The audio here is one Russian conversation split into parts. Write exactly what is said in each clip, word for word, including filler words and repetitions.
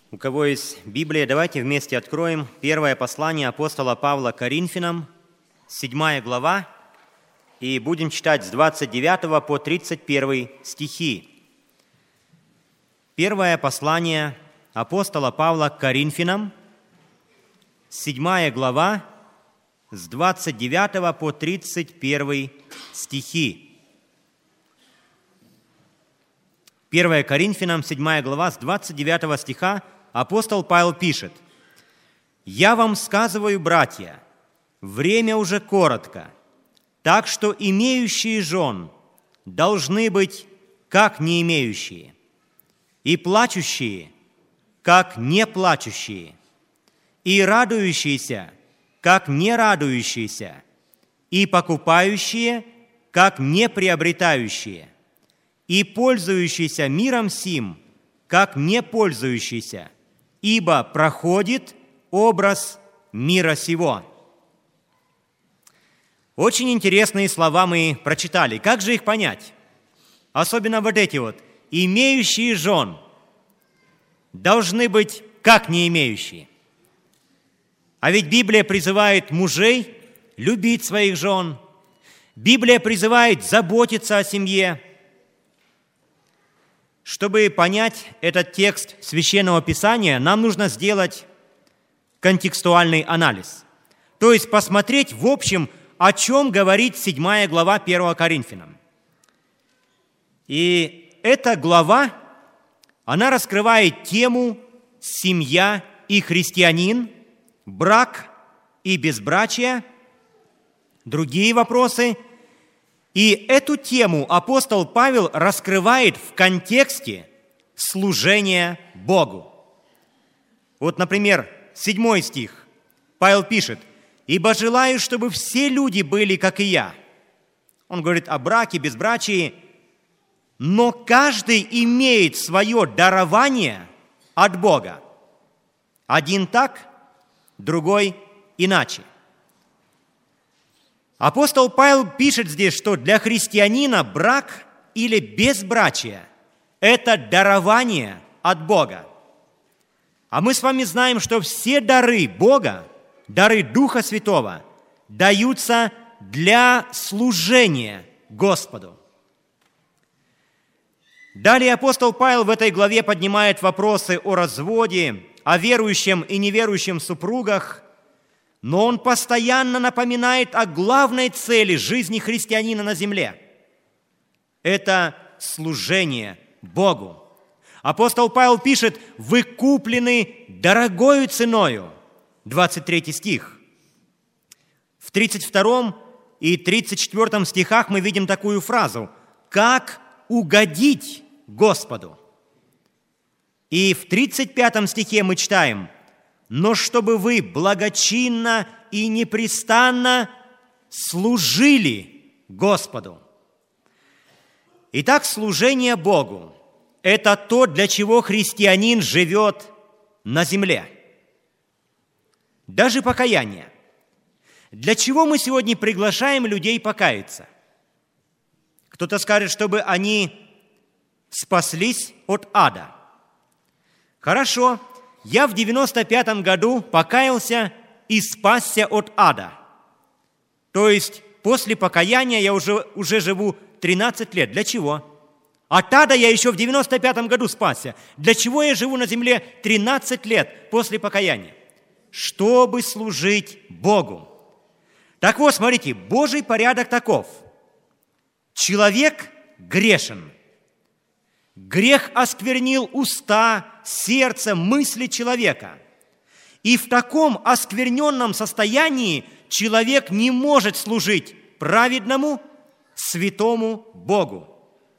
У кого есть Библия, давайте вместе откроем первое послание апостола Павла к Коринфянам, седьмая глава, и будем читать с двадцать девятого по тридцать первый стихи. Первое послание апостола Павла к Коринфянам, седьмая глава, с двадцать девятого по тридцать первый стихи. первое Коринфянам, седьмая глава, с двадцать девятого стиха апостол Павел пишет: «Я вам сказываю, братья, время уже коротко, так что имеющие жен должны быть как не имеющие, и плачущие, как не плачущие, и радующиеся, как не радующиеся, и покупающие, как не приобретающие, и пользующиеся миром сим, как не пользующиеся, ибо проходит образ мира сего». Очень интересные слова мы прочитали. Как же их понять? Особенно вот эти вот. Имеющие жен должны быть как не имеющие. А ведь Библия призывает мужей любить своих жен. Библия призывает заботиться о семье. Чтобы понять этот текст Священного Писания, нам нужно сделать контекстуальный анализ. То есть посмотреть в общем, о чем говорит седьмая глава первого Коринфянам. И эта глава, она раскрывает тему «семья и христианин», «брак и безбрачие», другие вопросы. И эту тему апостол Павел раскрывает в контексте служения Богу. Вот, например, седьмой стих. Павел пишет: «Ибо желаю, чтобы все люди были, как и я». Он говорит о браке, безбрачии. «Но каждый имеет свое дарование от Бога. Один так, другой иначе». Апостол Павел пишет здесь, что для христианина брак или безбрачие – это дарование от Бога. А мы с вами знаем, что все дары Бога, дары Духа Святого, даются для служения Господу. Далее апостол Павел в этой главе поднимает вопросы о разводе, о верующем и неверующем супругах, но он постоянно напоминает о главной цели жизни христианина на земле. Это служение Богу. Апостол Павел пишет: «Вы куплены дорогою ценою». двадцать третий стих. В тридцать втором и тридцать четвёртом стихах мы видим такую фразу: «Как угодить Господу». И в тридцать пятом стихе мы читаем: «Но чтобы вы благочинно и непрестанно служили Господу». Итак, служение Богу – это то, для чего христианин живет на земле. Даже покаяние. Для чего мы сегодня приглашаем людей покаяться? Кто-то скажет, чтобы они спаслись от ада. Хорошо. Я в девяносто пятом году покаялся и спасся от ада. То есть после покаяния я уже, уже живу тринадцать лет. Для чего? От ада я еще в девяносто пятом году спасся. Для чего я живу на земле тринадцать лет после покаяния? Чтобы служить Богу. Так вот, смотрите, Божий порядок таков. Человек грешен. Грех осквернил уста, сердце, мысли человека. И в таком оскверненном состоянии человек не может служить праведному, святому Богу.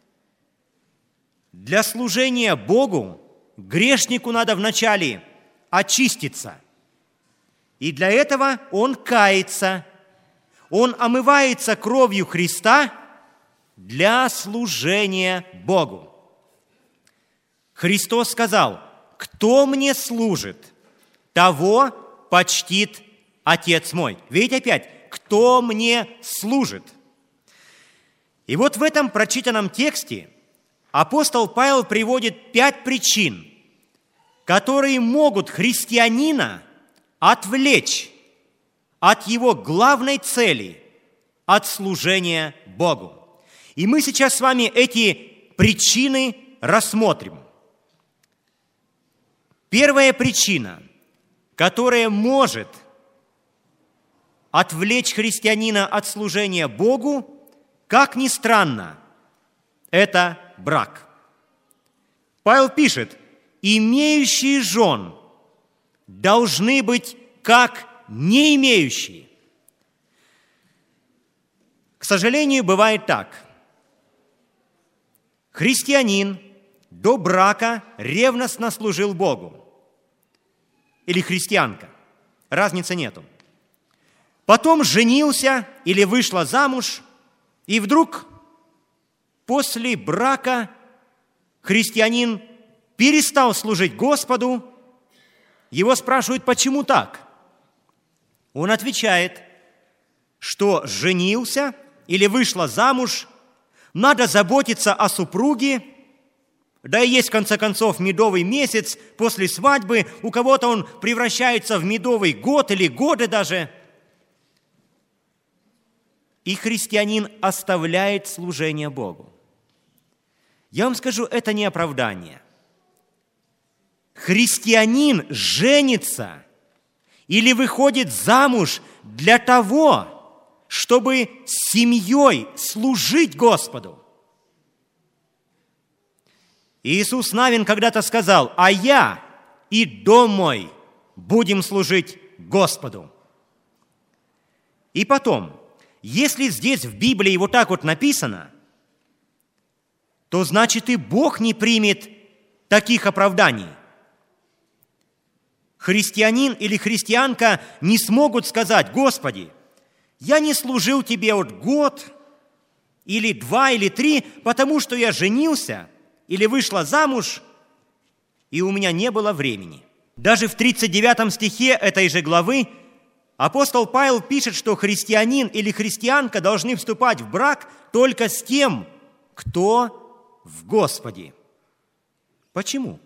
Для служения Богу грешнику надо вначале очиститься. И для этого он кается. Он омывается кровью Христа для служения Богу. Христос сказал: «Кто мне служит, того почтит Отец мой». Видите опять, кто мне служит. И вот в этом прочитанном тексте апостол Павел приводит пять причин, которые могут христианина отвлечь от его главной цели, от служения Богу. И мы сейчас с вами эти причины рассмотрим. Первая причина, которая может отвлечь христианина от служения Богу, как ни странно, это брак. Павел пишет: имеющие жен должны быть как не имеющие. К сожалению, бывает так. Христианин до брака ревностно служил Богу. Или христианка. Разницы нету. Потом женился или вышла замуж, и вдруг после брака христианин перестал служить Господу. Его спрашивают, почему так? Он отвечает, что женился или вышла замуж, надо заботиться о супруге, да и есть, в конце концов, медовый месяц после свадьбы, у кого-то он превращается в медовый год или годы даже. И христианин оставляет служение Богу. Я вам скажу, это не оправдание. Христианин женится или выходит замуж для того, чтобы с семьей служить Господу. Иисус Навин когда-то сказал: «А я и дом мой будем служить Господу». И потом, если здесь в Библии вот так вот написано, то значит и Бог не примет таких оправданий. Христианин или христианка не смогут сказать: «Господи, я не служил Тебе вот год, или два, или три, потому что я женился или вышла замуж, и у меня не было времени». Даже в тридцать девятом стихе этой же главы апостол Павел пишет, что христианин или христианка должны вступать в брак только с тем, кто в Господе. Почему?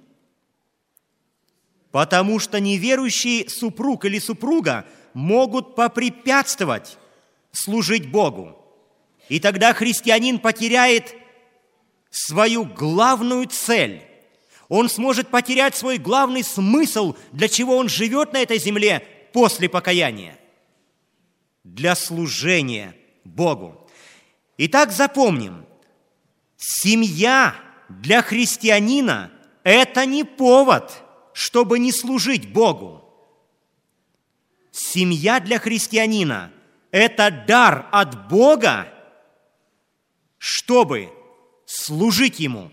Потому что неверующий супруг или супруга могут попрепятствовать служить Богу. И тогда христианин потеряет свою главную цель. Он сможет потерять свой главный смысл, для чего он живет на этой земле после покаяния. Для служения Богу. Итак, запомним, семья для христианина – это не повод, чтобы не служить Богу. Семья для христианина – это дар от Бога, чтобы служить Ему.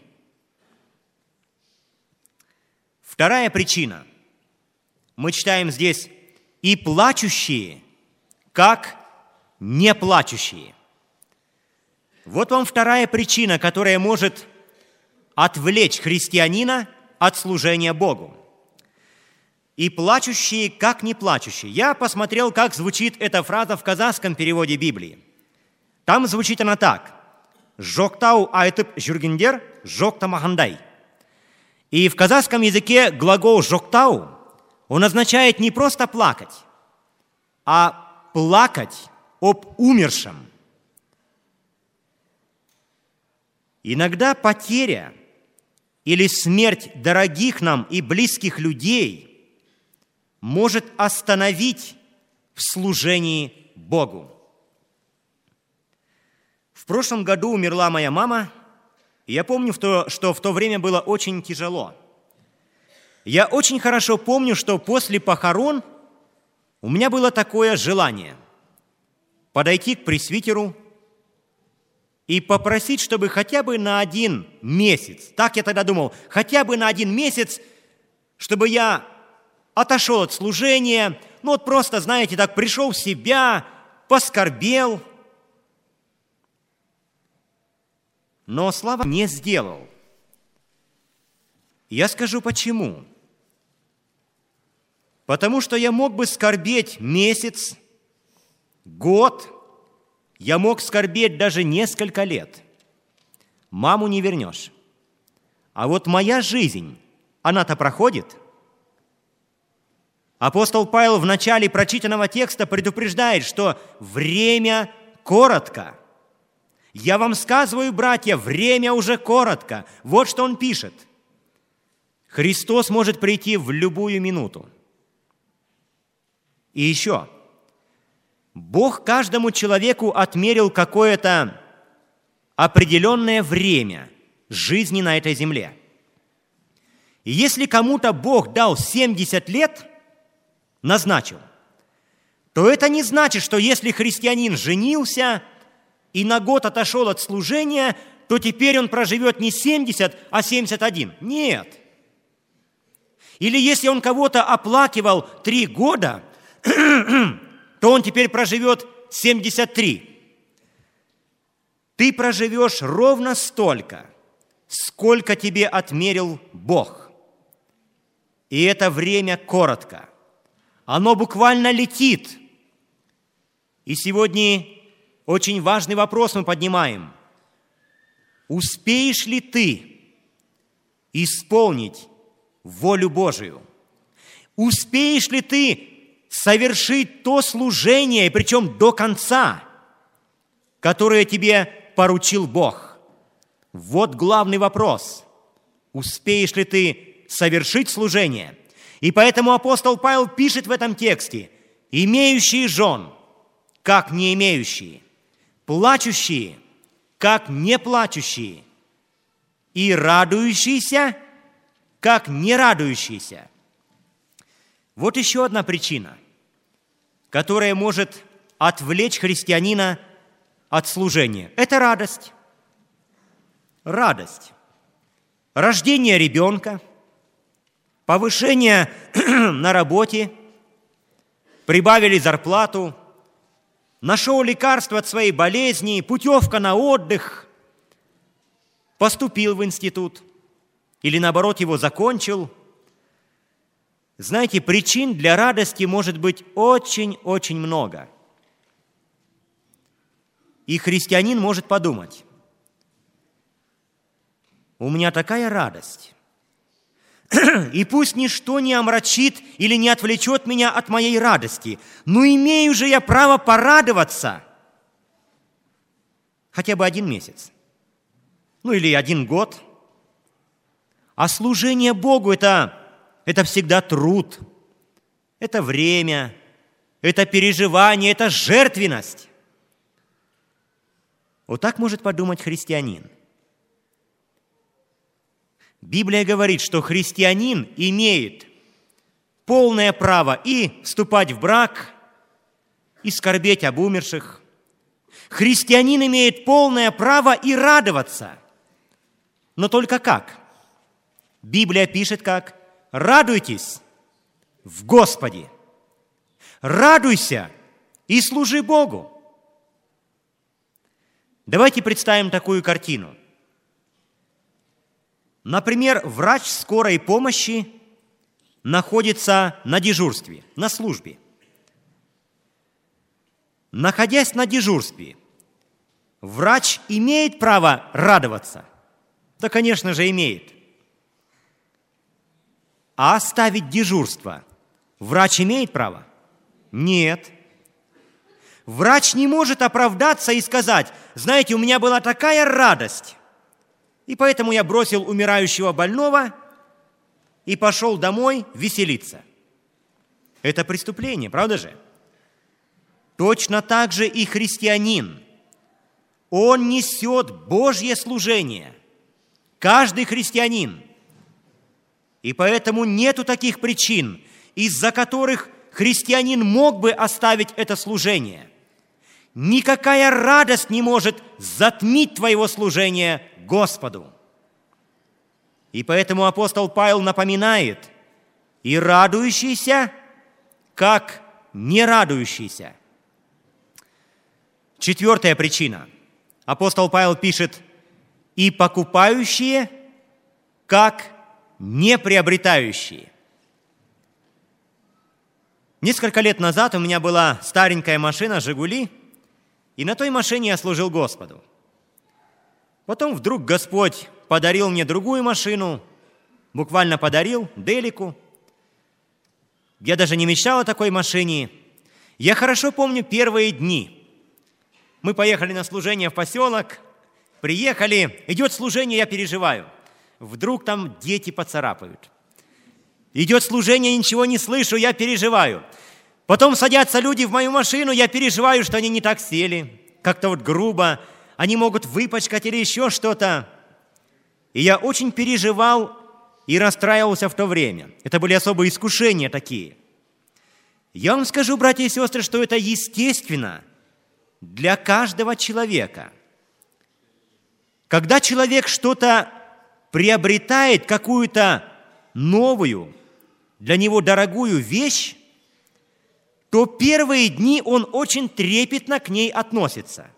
Вторая причина. Мы читаем здесь: «И плачущие, как не плачущие». Вот вам вторая причина, которая может отвлечь христианина от служения Богу. «И плачущие, как не плачущие». Я посмотрел, как звучит эта фраза в казахском переводе Библии. Там звучит она так: «Жоқтау айтып жүргендер жоқтамағандай». И в казахском языке глагол «жоқтау» он означает не просто плакать, а плакать об умершем. Иногда потеря или смерть дорогих нам и близких людей может остановить в служении Богу. В прошлом году умерла моя мама, и я помню, что в то время было очень тяжело. Я очень хорошо помню, что после похорон у меня было такое желание подойти к пресвитеру и попросить, чтобы хотя бы на один месяц, так я тогда думал, хотя бы на один месяц, чтобы я отошел от служения, ну вот просто, знаете, так пришел в себя, поскорбел. Но слава не сделал. Я скажу почему. Потому что я мог бы скорбеть месяц, год, я мог скорбеть даже несколько лет. Маму не вернешь. А вот моя жизнь, она-то проходит. Апостол Павел в начале прочитанного текста предупреждает, что время коротко. «Я вам сказываю, братья, время уже коротко». Вот что он пишет. Христос может прийти в любую минуту. И еще. Бог каждому человеку отмерил какое-то определенное время жизни на этой земле. И если кому-то Бог дал семьдесят лет, назначил, то это не значит, что если христианин женился и на год отошел от служения, то теперь он проживет не семьдесят, а семьдесят один. Нет. Или если он кого-то оплакивал три года, то он теперь проживет семьдесят три. Ты проживешь ровно столько, сколько тебе отмерил Бог. И это время коротко. Оно буквально летит. И сегодня очень важный вопрос мы поднимаем. Успеешь ли ты исполнить волю Божию? Успеешь ли ты совершить то служение, причем до конца, которое тебе поручил Бог? Вот главный вопрос. Успеешь ли ты совершить служение? И поэтому апостол Павел пишет в этом тексте: имеющие жен, как не имеющие, плачущие, как не плачущие, и радующиеся, как не радующиеся. Вот еще одна причина, которая может отвлечь христианина от служения. Это радость. Радость. Рождение ребенка, повышение на работе, прибавили зарплату, нашел лекарство от своей болезни, путевка на отдых, поступил в институт или, наоборот, его закончил. Знаете, причин для радости может быть очень-очень много. И христианин может подумать: у меня такая радость, и пусть ничто не омрачит или не отвлечет меня от моей радости, но имею же я право порадоваться хотя бы один месяц, ну или один год. А служение Богу – это, это всегда труд, это время, это переживание, это жертвенность. Вот так может подумать христианин. Библия говорит, что христианин имеет полное право и вступать в брак, и скорбеть об умерших. Христианин имеет полное право и радоваться. Но только как? Библия пишет как: «Радуйтесь в Господе». Радуйся и служи Богу. Давайте представим такую картину. Например, врач скорой помощи находится на дежурстве, на службе. Находясь на дежурстве, врач имеет право радоваться? Да, конечно же, имеет. А оставить дежурство врач имеет право? Нет. Врач не может оправдаться и сказать: знаете, у меня была такая радость, и поэтому я бросил умирающего больного и пошел домой веселиться. Это преступление, правда же? Точно так же и христианин. Он несет Божье служение. Каждый христианин. И поэтому нету таких причин, из-за которых христианин мог бы оставить это служение. Никакая радость не может затмить твоего служения Господу. И поэтому апостол Павел напоминает: и радующийся, как не радующийся. Четвертая причина. Апостол Павел пишет: и покупающие, как не приобретающие. Несколько лет назад у меня была старенькая машина «Жигули», и на той машине я служил Господу. Потом вдруг Господь подарил мне другую машину, буквально подарил, Делику. Я даже не мечтал о такой машине. Я хорошо помню первые дни. Мы поехали на служение в поселок, приехали, идет служение, я переживаю. Вдруг там дети поцарапают. Идет служение, ничего не слышу, я переживаю. Потом садятся люди в мою машину, я переживаю, что они не так сели, как-то вот грубо, они могут выпачкать или еще что-то. И я очень переживал и расстраивался в то время. Это были особые искушения такие. Я вам скажу, братья и сестры, что это естественно для каждого человека. Когда человек что-то приобретает, какую-то новую, для него дорогую вещь, то первые дни он очень трепетно к ней относится.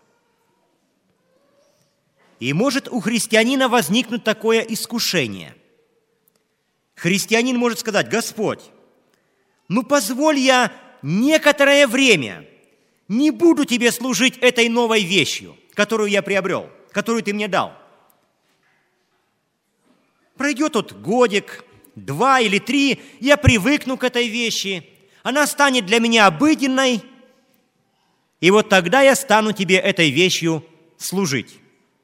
И может у христианина возникнуть такое искушение. Христианин может сказать: Господь, ну позволь я некоторое время не буду тебе служить этой новой вещью, которую я приобрел, которую ты мне дал. Пройдет вот годик, два или три, я привыкну к этой вещи, она станет для меня обыденной, и вот тогда я стану тебе этой вещью служить.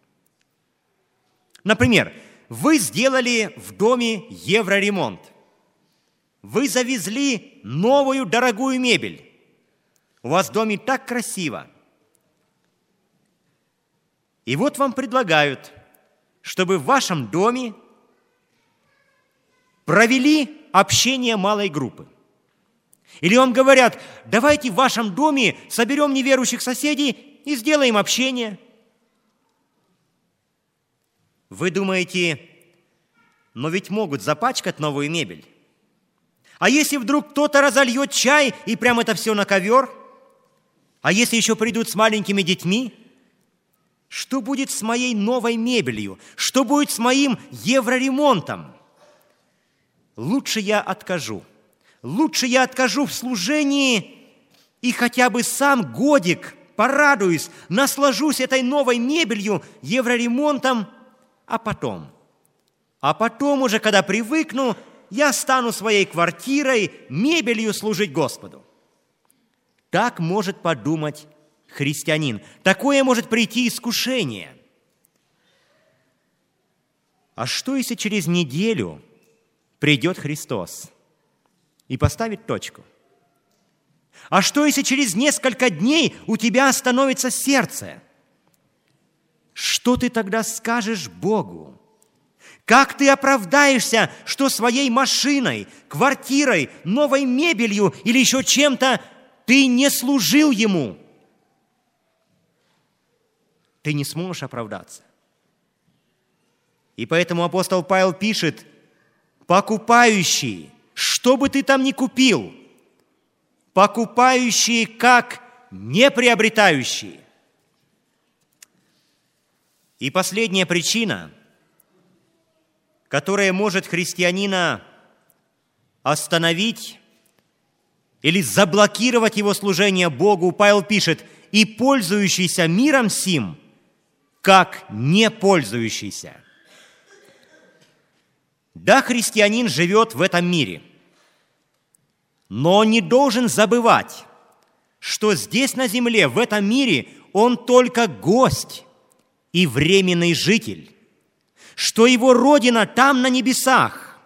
Например, вы сделали в доме евроремонт. Вы завезли новую дорогую мебель. У вас в доме так красиво. И вот вам предлагают, чтобы в вашем доме провели общение малой группы. Или вам говорят: давайте в вашем доме соберем неверующих соседей и сделаем общение. Вы думаете, но ведь могут запачкать новую мебель. А если вдруг кто-то разольет чай и прямо это все на ковер? А если еще придут с маленькими детьми? Что будет с моей новой мебелью? Что будет с моим евроремонтом? Лучше я откажу. Лучше я откажу в служении и хотя бы сам годик порадуюсь, наслажусь этой новой мебелью, евроремонтом, а потом, а потом уже, когда привыкну, я стану своей квартирой, мебелью служить Господу. Так может подумать христианин. Такое может прийти искушение. А что, если через неделю придет Христос и поставит точку? А что, если через несколько дней у тебя остановится сердце? Что ты тогда скажешь Богу? Как ты оправдаешься, что своей машиной, квартирой, новой мебелью или еще чем-то ты не служил Ему? Ты не сможешь оправдаться. И поэтому апостол Павел пишет: покупающий, что бы ты там ни купил, покупающие как неприобретающие. И последняя причина, которая может христианина остановить или заблокировать его служение Богу, Павел пишет: и пользующийся миром сим, как не пользующийся. Да, христианин живет в этом мире, но он не должен забывать, что здесь на земле, в этом мире, он только гость и временный житель, что его родина там, на небесах.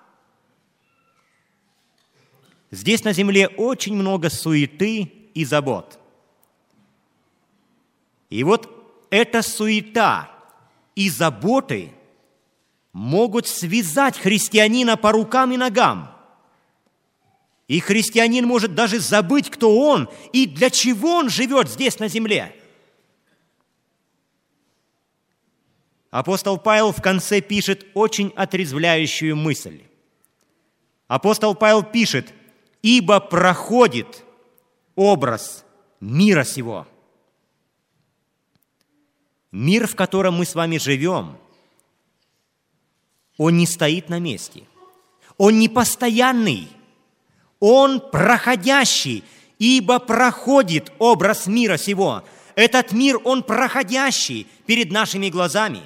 Здесь на земле очень много суеты и забот. И вот эта суета и заботы могут связать христианина по рукам и ногам. И христианин может даже забыть, кто он и для чего он живет здесь на земле. Апостол Павел в конце пишет очень отрезвляющую мысль. Апостол Павел пишет: «Ибо проходит образ мира сего». Мир, в котором мы с вами живем, он не стоит на месте. Он не постоянный. Он проходящий, ибо проходит образ мира сего. Этот мир, он проходящий перед нашими глазами.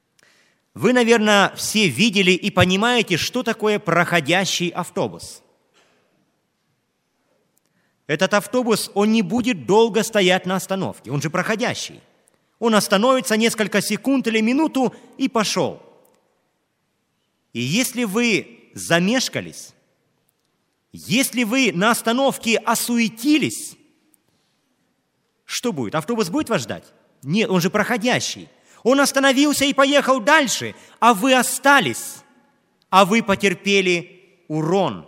Вы, наверное, все видели и понимаете, что такое проходящий автобус. Этот автобус, он не будет долго стоять на остановке, он же проходящий. Он остановится несколько секунд или минуту и пошел. И если вы замешкались, если вы на остановке осуетились, что будет? Автобус будет вас ждать? Нет, он же проходящий. Он остановился и поехал дальше, а вы остались, а вы потерпели урон.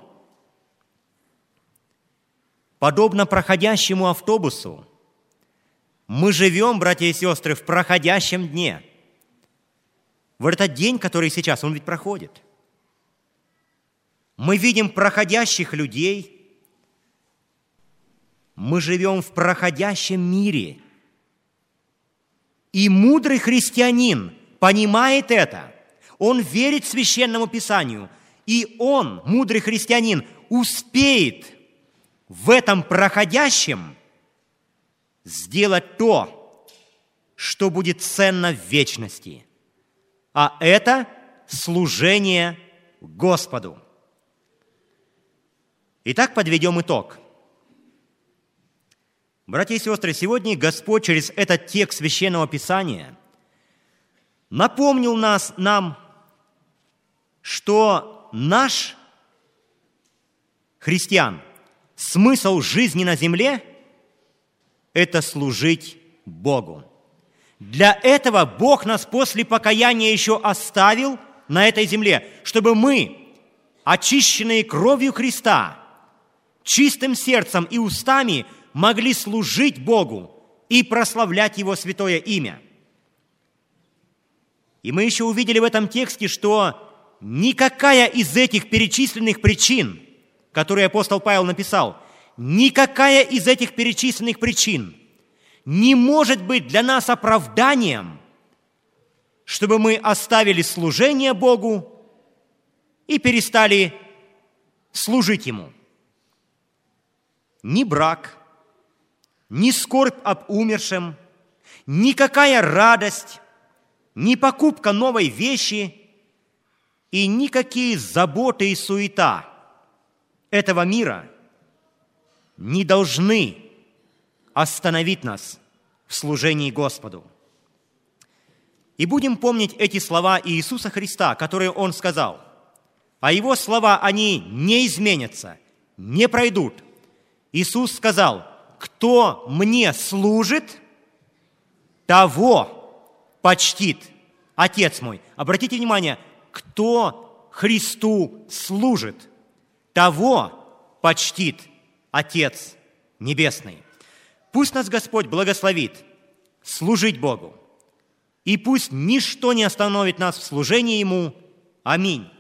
Подобно проходящему автобусу, мы живем, братья и сестры, в проходящем дне. В этот день, который сейчас, он ведь проходит. Мы видим проходящих людей. Мы живем в проходящем мире. И мудрый христианин понимает это. Он верит Священному Писанию. И он, мудрый христианин, успеет в этом проходящем сделать то, что будет ценно в вечности. А это служение Господу. Итак, подведем итог. Братья и сестры, сегодня Господь через этот текст Священного Писания напомнил нас, нам, что наш, христиан, смысл жизни на земле – это служить Богу. Для этого Бог нас после покаяния еще оставил на этой земле, чтобы мы, очищенные кровью Христа, чистым сердцем и устами, могли служить Богу и прославлять Его святое имя. И мы еще увидели в этом тексте, что никакая из этих перечисленных причин, которые апостол Павел написал, никакая из этих перечисленных причин не может быть для нас оправданием, чтобы мы оставили служение Богу и перестали служить Ему. Ни брак, ни скорбь об умершем, никакая радость, ни покупка новой вещи и никакие заботы и суета этого мира не должны остановить нас в служении Господу. И будем помнить эти слова Иисуса Христа, которые Он сказал. А Его слова, они не изменятся, не пройдут. Иисус сказал: «Кто мне служит, того почтит Отец мой». Обратите внимание, кто Христу служит, того почтит Отец Небесный. Пусть нас Господь благословит служить Богу, и пусть ничто не остановит нас в служении Ему. Аминь.